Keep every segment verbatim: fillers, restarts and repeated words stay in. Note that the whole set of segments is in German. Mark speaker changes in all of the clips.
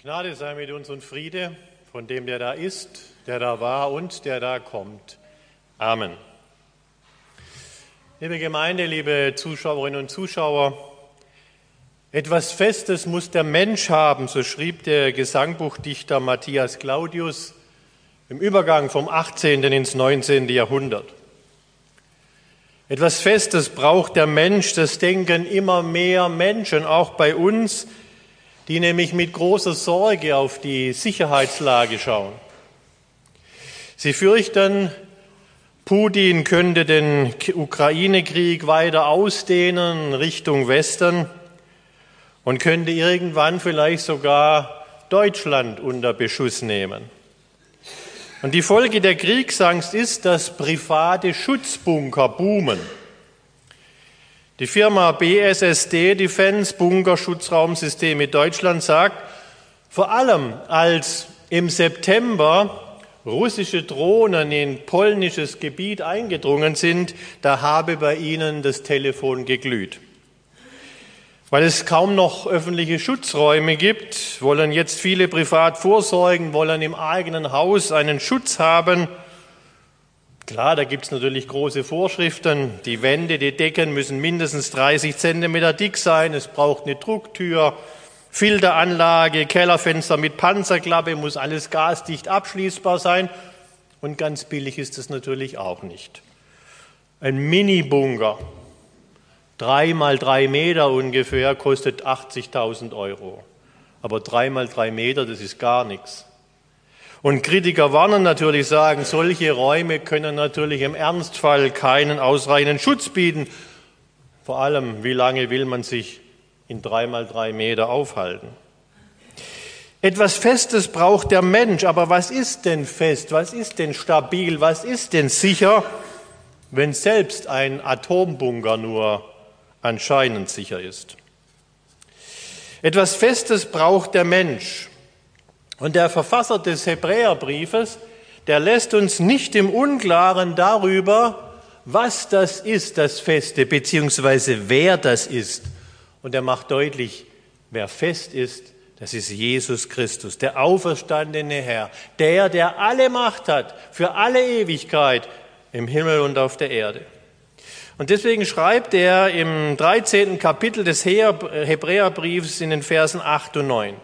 Speaker 1: Gnade sei mit uns und Friede von dem, der da ist, der da war und der da kommt. Amen. Liebe Gemeinde, liebe Zuschauerinnen und Zuschauer, etwas Festes muss der Mensch haben, so schrieb der Gesangbuchdichter Matthias Claudius im Übergang vom achtzehnten ins neunzehnten Jahrhundert. Etwas Festes braucht der Mensch, das denken immer mehr Menschen, auch bei uns, die nämlich mit großer Sorge auf die Sicherheitslage schauen. Sie fürchten, Putin könnte den Ukraine-Krieg weiter ausdehnen Richtung Westen und könnte irgendwann vielleicht sogar Deutschland unter Beschuss nehmen. Und die Folge der Kriegsangst ist, dass private Schutzbunker boomen. Die Firma B S S D Defense Bunker Schutzraumsysteme Deutschland sagt, vor allem als im September russische Drohnen in polnisches Gebiet eingedrungen sind, da habe bei ihnen das Telefon geglüht. Weil es kaum noch öffentliche Schutzräume gibt, wollen jetzt viele privat vorsorgen, wollen im eigenen Haus einen Schutz haben. Klar, da gibt es natürlich große Vorschriften. Die Wände, die Decken müssen mindestens dreißig Zentimeter dick sein. Es braucht eine Drucktür, Filteranlage, Kellerfenster mit Panzerklappe, muss alles gasdicht abschließbar sein. Und ganz billig ist es natürlich auch nicht. Ein Mini-Bunker, drei mal drei Meter ungefähr, kostet achtzigtausend Euro. Aber drei mal drei Meter, das ist gar nichts. Und Kritiker warnen natürlich, sagen, solche Räume können natürlich im Ernstfall keinen ausreichenden Schutz bieten. Vor allem, wie lange will man sich in drei mal drei Meter aufhalten? Etwas Festes braucht der Mensch. Aber was ist denn fest? Was ist denn stabil? Was ist denn sicher, wenn selbst ein Atombunker nur anscheinend sicher ist? Etwas Festes braucht der Mensch. Und der Verfasser des Hebräerbriefes, der lässt uns nicht im Unklaren darüber, was das ist, das Feste, beziehungsweise wer das ist. Und er macht deutlich, wer fest ist, das ist Jesus Christus, der auferstandene Herr, der, der alle Macht hat, für alle Ewigkeit im Himmel und auf der Erde. Und deswegen schreibt er im dreizehnten Kapitel des Hebräerbriefs in den Versen acht und neun,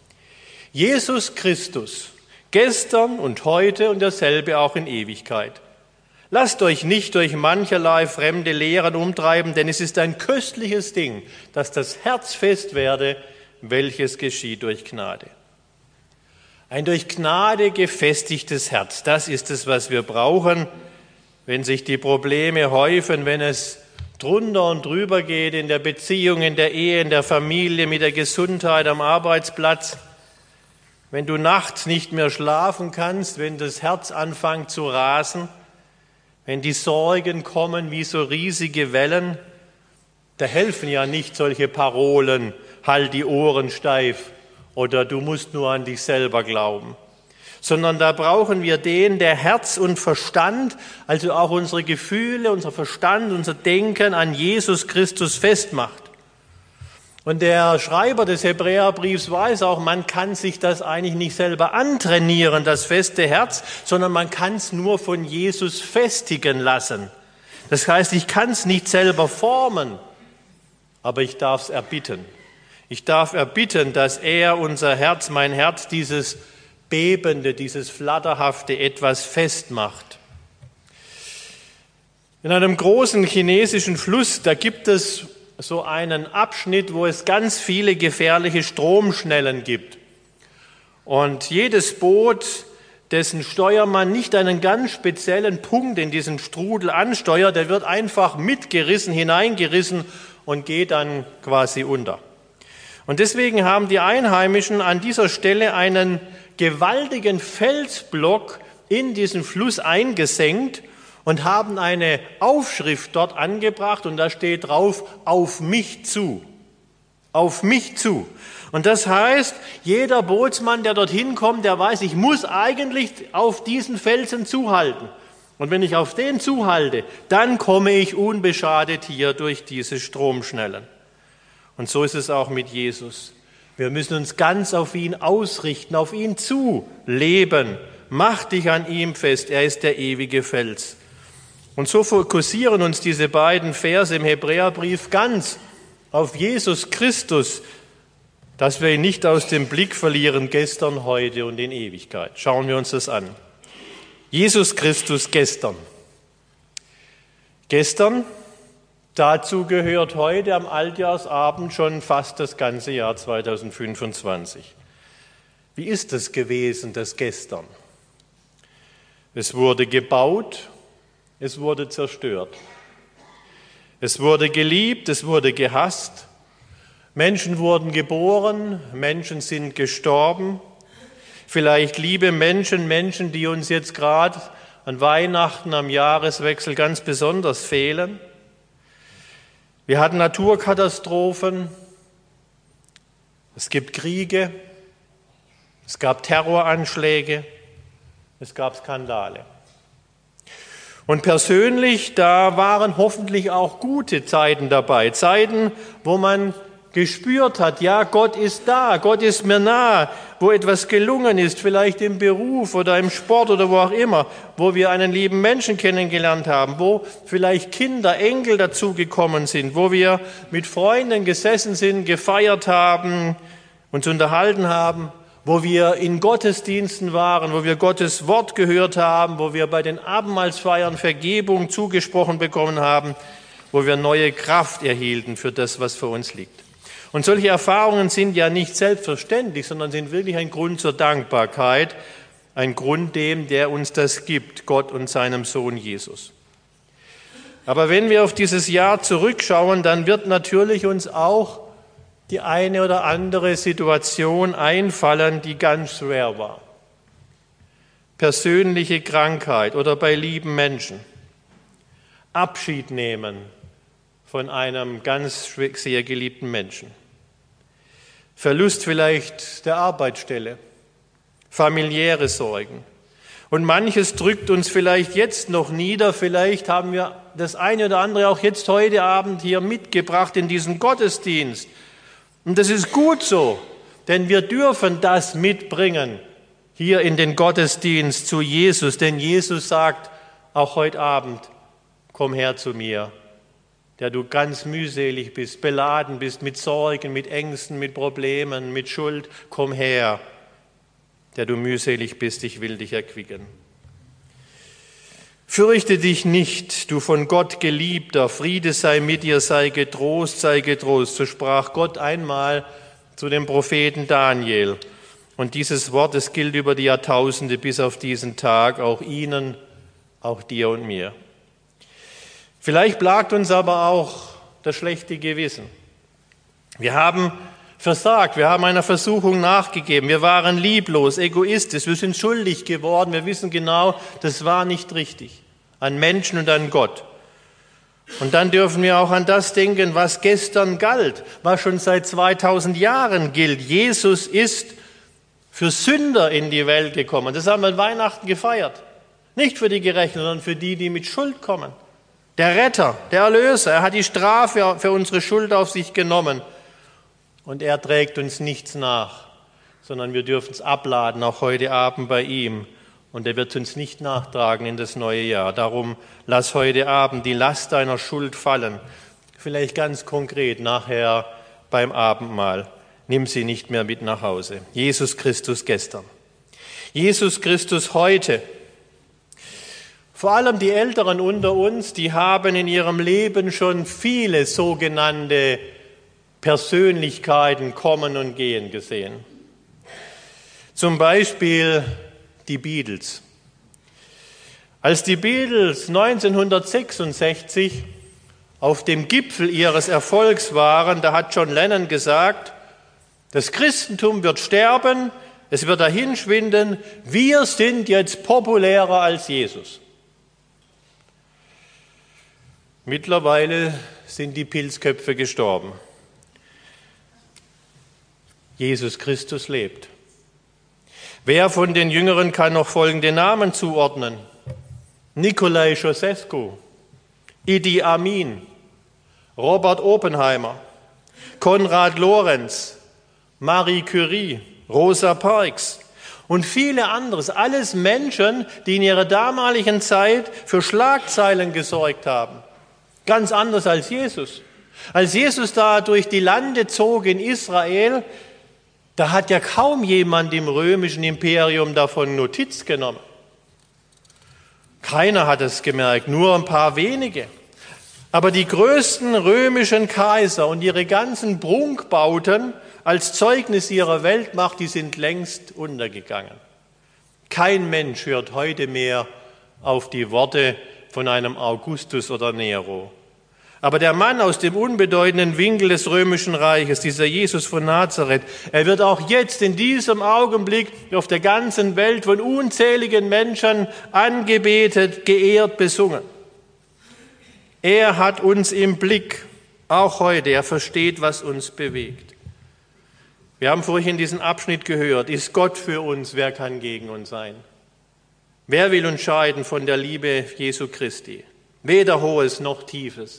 Speaker 1: Jesus Christus, gestern und heute und derselbe auch in Ewigkeit. Lasst euch nicht durch mancherlei fremde Lehren umtreiben, denn es ist ein köstliches Ding, dass das Herz fest werde, welches geschieht durch Gnade. Ein durch Gnade gefestigtes Herz, das ist es, was wir brauchen, wenn sich die Probleme häufen, wenn es drunter und drüber geht in der Beziehung, in der Ehe, in der Familie, mit der Gesundheit am Arbeitsplatz. Wenn du nachts nicht mehr schlafen kannst, wenn das Herz anfängt zu rasen, wenn die Sorgen kommen wie so riesige Wellen, da helfen ja nicht solche Parolen, halt die Ohren steif oder du musst nur an dich selber glauben, sondern da brauchen wir den, der Herz und Verstand, also auch unsere Gefühle, unser Verstand, unser Denken an Jesus Christus festmacht. Und der Schreiber des Hebräerbriefs weiß auch, man kann sich das eigentlich nicht selber antrainieren, das feste Herz, sondern man kann es nur von Jesus festigen lassen. Das heißt, ich kann es nicht selber formen, aber ich darf es erbitten. Ich darf erbitten, dass er unser Herz, mein Herz, dieses bebende, dieses flatterhafte etwas festmacht. In einem großen chinesischen Fluss, da gibt es so einen Abschnitt, wo es ganz viele gefährliche Stromschnellen gibt. Und jedes Boot, dessen Steuermann nicht einen ganz speziellen Punkt in diesem Strudel ansteuert, der wird einfach mitgerissen, hineingerissen und geht dann quasi unter. Und deswegen haben die Einheimischen an dieser Stelle einen gewaltigen Felsblock in diesen Fluss eingesenkt und haben eine Aufschrift dort angebracht und da steht drauf, auf mich zu, auf mich zu. Und das heißt, jeder Bootsmann, der dorthin kommt, der weiß, ich muss eigentlich auf diesen Felsen zuhalten. Und wenn ich auf den zuhalte, dann komme ich unbeschadet hier durch diese Stromschnellen. Und so ist es auch mit Jesus. Wir müssen uns ganz auf ihn ausrichten, auf ihn zu leben. Mach dich an ihm fest, er ist der ewige Fels. Und so fokussieren uns diese beiden Verse im Hebräerbrief ganz auf Jesus Christus, dass wir ihn nicht aus dem Blick verlieren, gestern, heute und in Ewigkeit. Schauen wir uns das an. Jesus Christus gestern. Gestern, dazu gehört heute am Altjahrsabend schon fast das ganze Jahr zweitausendfünfundzwanzig. Wie ist es gewesen, das Gestern? Es wurde gebaut, es wurde zerstört. Es wurde geliebt, es wurde gehasst. Menschen wurden geboren, Menschen sind gestorben. Vielleicht liebe Menschen, Menschen, die uns jetzt gerade an Weihnachten, am Jahreswechsel ganz besonders fehlen. Wir hatten Naturkatastrophen, es gibt Kriege, es gab Terroranschläge, es gab Skandale. Und persönlich, da waren hoffentlich auch gute Zeiten dabei, Zeiten, wo man gespürt hat, ja, Gott ist da, Gott ist mir nah, wo etwas gelungen ist, vielleicht im Beruf oder im Sport oder wo auch immer, wo wir einen lieben Menschen kennengelernt haben, wo vielleicht Kinder, Enkel dazugekommen sind, wo wir mit Freunden gesessen sind, gefeiert haben, uns unterhalten haben, wo wir in Gottesdiensten waren, wo wir Gottes Wort gehört haben, wo wir bei den Abendmahlsfeiern Vergebung zugesprochen bekommen haben, wo wir neue Kraft erhielten für das, was vor uns liegt. Und solche Erfahrungen sind ja nicht selbstverständlich, sondern sind wirklich ein Grund zur Dankbarkeit, ein Grund dem, der uns das gibt, Gott und seinem Sohn Jesus. Aber wenn wir auf dieses Jahr zurückschauen, dann wird natürlich uns auch die eine oder andere Situation einfallen, die ganz schwer war. Persönliche Krankheit oder bei lieben Menschen. Abschied nehmen von einem ganz sehr geliebten Menschen. Verlust vielleicht der Arbeitsstelle, familiäre Sorgen. Und manches drückt uns vielleicht jetzt noch nieder. Vielleicht haben wir das eine oder andere auch jetzt heute Abend hier mitgebracht in diesen Gottesdienst. Und das ist gut so, denn wir dürfen das mitbringen hier in den Gottesdienst zu Jesus. Denn Jesus sagt auch heute Abend, komm her zu mir, der du ganz mühselig bist, beladen bist mit Sorgen, mit Ängsten, mit Problemen, mit Schuld. Komm her, der du mühselig bist, ich will dich erquicken. Fürchte dich nicht, du von Gott Geliebter, Friede sei mit dir, sei getrost, sei getrost. So sprach Gott einmal zu dem Propheten Daniel. Und dieses Wort, es gilt über die Jahrtausende bis auf diesen Tag, auch Ihnen, auch dir und mir. Vielleicht plagt uns aber auch das schlechte Gewissen. Wir haben versagt, wir haben einer Versuchung nachgegeben, wir waren lieblos, egoistisch, wir sind schuldig geworden, wir wissen genau, das war nicht richtig, an Menschen und an Gott. Und dann dürfen wir auch an das denken, was gestern galt, was schon seit zweitausend Jahren gilt. Jesus ist für Sünder in die Welt gekommen. Das haben wir an Weihnachten gefeiert. Nicht für die Gerechten, sondern für die, die mit Schuld kommen. Der Retter, der Erlöser, er hat die Strafe für unsere Schuld auf sich genommen. Und er trägt uns nichts nach, sondern wir dürfen es abladen, auch heute Abend bei ihm. Und er wird uns nicht nachtragen in das neue Jahr. Darum lass heute Abend die Last deiner Schuld fallen. Vielleicht ganz konkret nachher beim Abendmahl. Nimm sie nicht mehr mit nach Hause. Jesus Christus gestern. Jesus Christus heute. Vor allem die Älteren unter uns, die haben in ihrem Leben schon viele sogenannte Persönlichkeiten kommen und gehen gesehen. Zum Beispiel die Beatles. Als die Beatles neunzehnhundertsechsundsechzig auf dem Gipfel ihres Erfolgs waren, da hat John Lennon gesagt, das Christentum wird sterben, es wird dahinschwinden, wir sind jetzt populärer als Jesus. Mittlerweile sind die Pilzköpfe gestorben. Jesus Christus lebt. Wer von den Jüngeren kann noch folgende Namen zuordnen? Nikolai Ceausescu, Idi Amin, Robert Oppenheimer, Konrad Lorenz, Marie Curie, Rosa Parks und viele andere. Alles Menschen, die in ihrer damaligen Zeit für Schlagzeilen gesorgt haben. Ganz anders als Jesus. Als Jesus da durch die Lande zog in Israel, da hat ja kaum jemand im römischen Imperium davon Notiz genommen. Keiner hat es gemerkt, nur ein paar wenige. Aber die größten römischen Kaiser und ihre ganzen Prunkbauten als Zeugnis ihrer Weltmacht, die sind längst untergegangen. Kein Mensch hört heute mehr auf die Worte von einem Augustus oder Nero. Aber der Mann aus dem unbedeutenden Winkel des römischen Reiches, dieser Jesus von Nazareth, er wird auch jetzt in diesem Augenblick auf der ganzen Welt von unzähligen Menschen angebetet, geehrt, besungen. Er hat uns im Blick, auch heute, er versteht, was uns bewegt. Wir haben vorhin diesen Abschnitt gehört, ist Gott für uns, wer kann gegen uns sein? Wer will uns scheiden von der Liebe Jesu Christi? Weder Hohes noch Tiefes.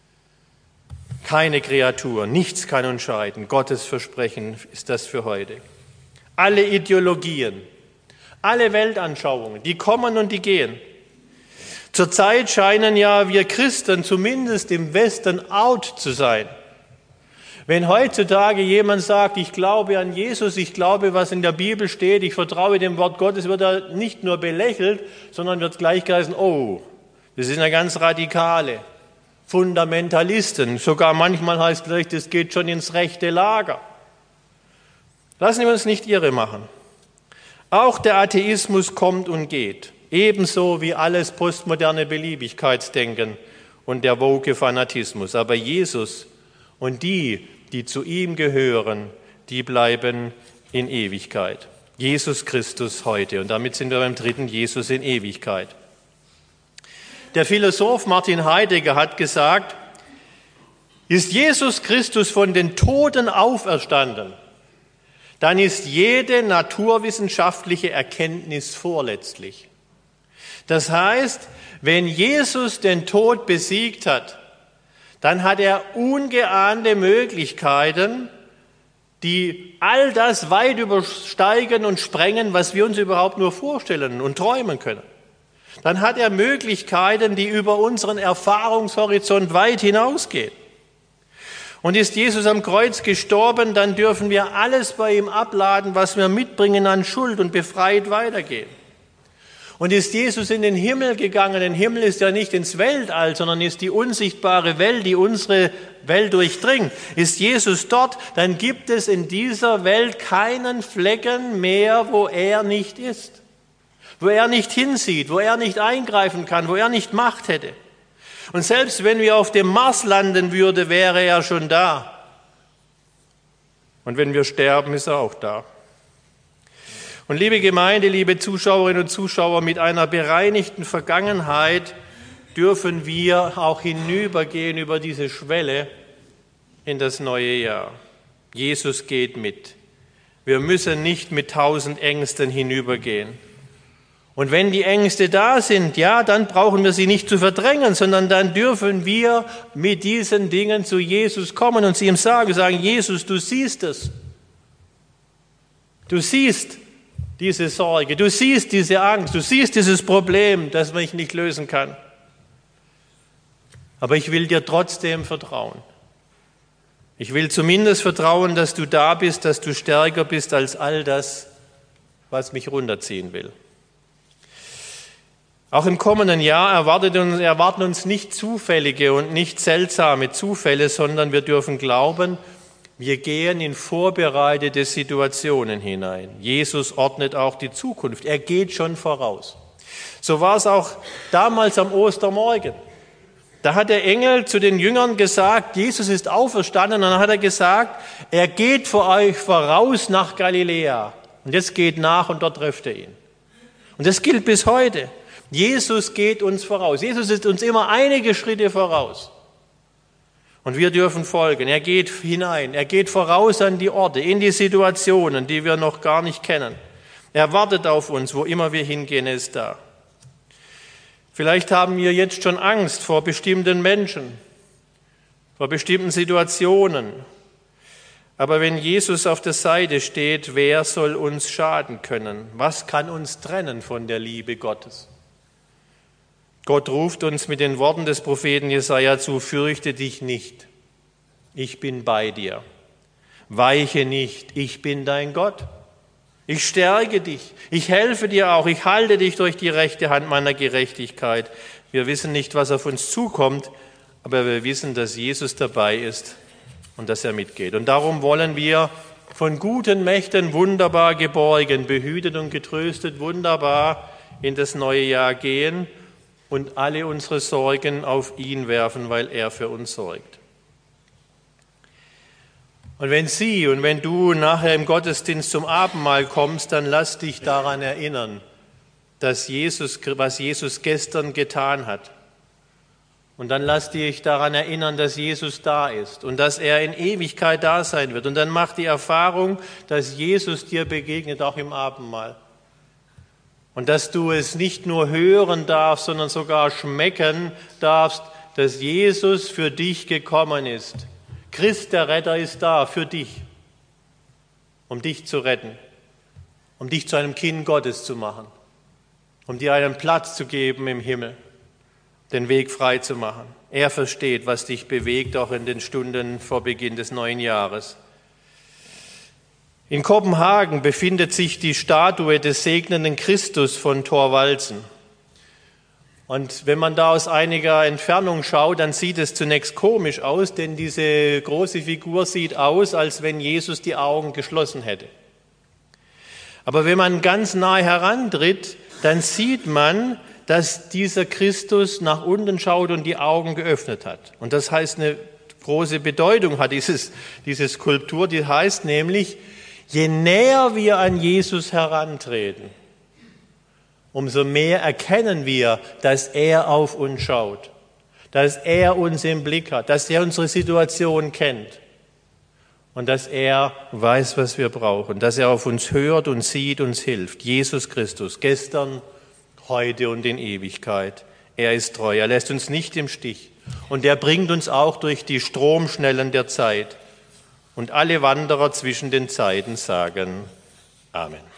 Speaker 1: Keine Kreatur, nichts kann uns scheiden. Gottes Versprechen ist das für heute. Alle Ideologien, alle Weltanschauungen, die kommen und die gehen. Zurzeit scheinen ja wir Christen zumindest im Westen out zu sein. Wenn heutzutage jemand sagt, ich glaube an Jesus, ich glaube, was in der Bibel steht, ich vertraue dem Wort Gottes, wird er nicht nur belächelt, sondern wird gleich geheißen, oh, das sind ja ganz Radikale. Fundamentalisten, sogar manchmal heißt gleich, das geht schon ins rechte Lager. Lassen wir uns nicht irre machen. Auch der Atheismus kommt und geht, ebenso wie alles postmoderne Beliebigkeitsdenken und der woke Fanatismus. Aber Jesus und die, die zu ihm gehören, die bleiben in Ewigkeit. Jesus Christus heute. Und damit sind wir beim dritten Jesus in Ewigkeit. Der Philosoph Martin Heidegger hat gesagt, ist Jesus Christus von den Toten auferstanden, dann ist jede naturwissenschaftliche Erkenntnis vorletztlich. Das heißt, wenn Jesus den Tod besiegt hat, dann hat er ungeahnte Möglichkeiten, die all das weit übersteigen und sprengen, was wir uns überhaupt nur vorstellen und träumen können. Dann hat er Möglichkeiten, die über unseren Erfahrungshorizont weit hinausgehen. Und ist Jesus am Kreuz gestorben, dann dürfen wir alles bei ihm abladen, was wir mitbringen an Schuld und befreit weitergehen. Und ist Jesus in den Himmel gegangen, der Himmel ist ja nicht ins Weltall, sondern ist die unsichtbare Welt, die unsere Welt durchdringt. Ist Jesus dort, dann gibt es in dieser Welt keinen Flecken mehr, wo er nicht ist. Wo er nicht hinsieht, wo er nicht eingreifen kann, wo er nicht Macht hätte. Und selbst wenn wir auf dem Mars landen würden, wäre er schon da. Und wenn wir sterben, ist er auch da. Und liebe Gemeinde, liebe Zuschauerinnen und Zuschauer, mit einer bereinigten Vergangenheit dürfen wir auch hinübergehen über diese Schwelle in das neue Jahr. Jesus geht mit. Wir müssen nicht mit tausend Ängsten hinübergehen. Und wenn die Ängste da sind, ja, dann brauchen wir sie nicht zu verdrängen, sondern dann dürfen wir mit diesen Dingen zu Jesus kommen und sie ihm sagen, sagen, Jesus, du siehst es. Du siehst diese Sorge, du siehst diese Angst, du siehst dieses Problem, das ich nicht lösen kann. Aber ich will dir trotzdem vertrauen. Ich will zumindest vertrauen, dass du da bist, dass du stärker bist als all das, was mich runterziehen will. Auch im kommenden Jahr erwartet uns, erwarten uns nicht zufällige und nicht seltsame Zufälle, sondern wir dürfen glauben, wir gehen in vorbereitete Situationen hinein. Jesus ordnet auch die Zukunft. Er geht schon voraus. So war es auch damals am Ostermorgen. Da hat der Engel zu den Jüngern gesagt, Jesus ist auferstanden. Und dann hat er gesagt, er geht vor euch voraus nach Galiläa. Und jetzt geht nach und dort trefft er ihn. Und das gilt bis heute. Jesus geht uns voraus. Jesus ist uns immer einige Schritte voraus. Und wir dürfen folgen. Er geht hinein. Er geht voraus an die Orte, in die Situationen, die wir noch gar nicht kennen. Er wartet auf uns, wo immer wir hingehen, er ist da. Vielleicht haben wir jetzt schon Angst vor bestimmten Menschen, vor bestimmten Situationen. Aber wenn Jesus auf der Seite steht, wer soll uns schaden können? Was kann uns trennen von der Liebe Gottes? Gott ruft uns mit den Worten des Propheten Jesaja zu: Fürchte dich nicht, ich bin bei dir. Weiche nicht, ich bin dein Gott. Ich stärke dich, ich helfe dir auch, ich halte dich durch die rechte Hand meiner Gerechtigkeit. Wir wissen nicht, was auf uns zukommt, aber wir wissen, dass Jesus dabei ist und dass er mitgeht. Und darum wollen wir von guten Mächten wunderbar geborgen, behütet und getröstet, wunderbar in das neue Jahr gehen und alle unsere Sorgen auf ihn werfen, weil er für uns sorgt. Und wenn Sie und wenn du nachher im Gottesdienst zum Abendmahl kommst, dann lass dich daran erinnern, dass Jesus, was Jesus gestern getan hat. Und dann lass dich daran erinnern, dass Jesus da ist und dass er in Ewigkeit da sein wird. Und dann mach die Erfahrung, dass Jesus dir begegnet, auch im Abendmahl. Und dass du es nicht nur hören darfst, sondern sogar schmecken darfst, dass Jesus für dich gekommen ist. Christ, der Retter, ist da für dich, um dich zu retten, um dich zu einem Kind Gottes zu machen, um dir einen Platz zu geben im Himmel, den Weg frei zu machen. Er versteht, was dich bewegt, auch in den Stunden vor Beginn des neuen Jahres. In Kopenhagen befindet sich die Statue des segnenden Christus von Thorvaldsen. Und wenn man da aus einiger Entfernung schaut, dann sieht es zunächst komisch aus, denn diese große Figur sieht aus, als wenn Jesus die Augen geschlossen hätte. Aber wenn man ganz nahe herantritt, dann sieht man, dass dieser Christus nach unten schaut und die Augen geöffnet hat. Und das heißt, eine große Bedeutung hat dieses, diese Skulptur, die heißt nämlich, je näher wir an Jesus herantreten, umso mehr erkennen wir, dass er auf uns schaut, dass er uns im Blick hat, dass er unsere Situation kennt und dass er weiß, was wir brauchen, dass er auf uns hört und sieht, uns hilft. Jesus Christus, gestern, heute und in Ewigkeit. Er ist treu, er lässt uns nicht im Stich und er bringt uns auch durch die Stromschnellen der Zeit. Und alle Wanderer zwischen den Zeiten sagen Amen.